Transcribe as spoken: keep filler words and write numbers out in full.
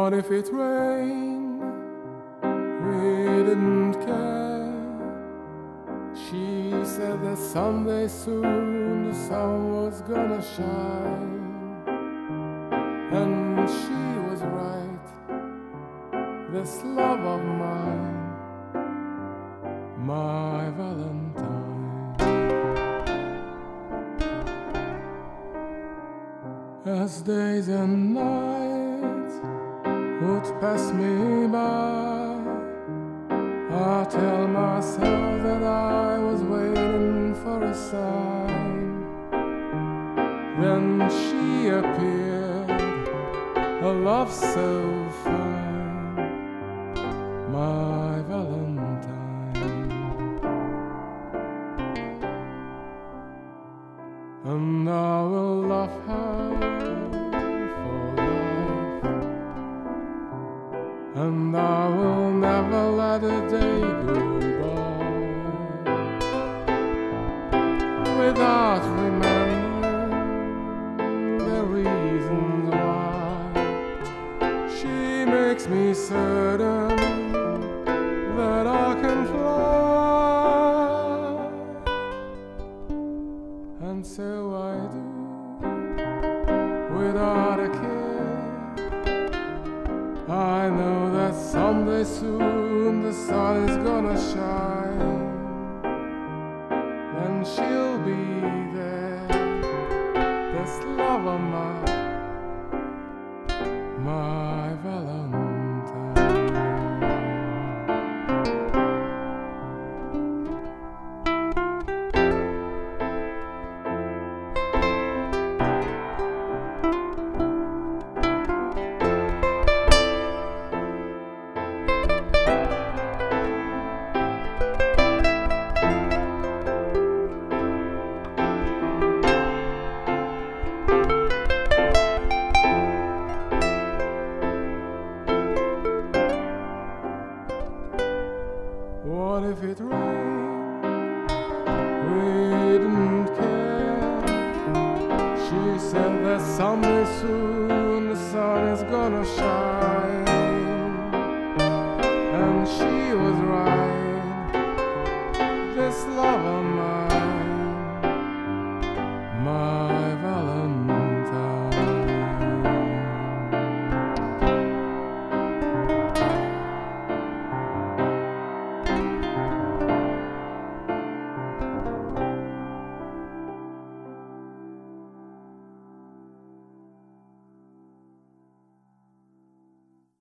What if it rained? We didn't care. She said that someday soon the sun was gonna shine, and she was right. This love of mine, my Valentine. As days and nights would pass me by, I tell myself that I was waiting for a sign. Then she appeared, a love so fine, my Valentine. And I will love her for life, and I will never let a day go by without remembering the reasons why. She makes me certain that I can fly, and so I do, without a care. I know that someday soon the sun is gonna shine, and she'll be there. This love of mine, my Valentine. What if it rained? We didn't care. She said that someday soon the sun is gonna shine.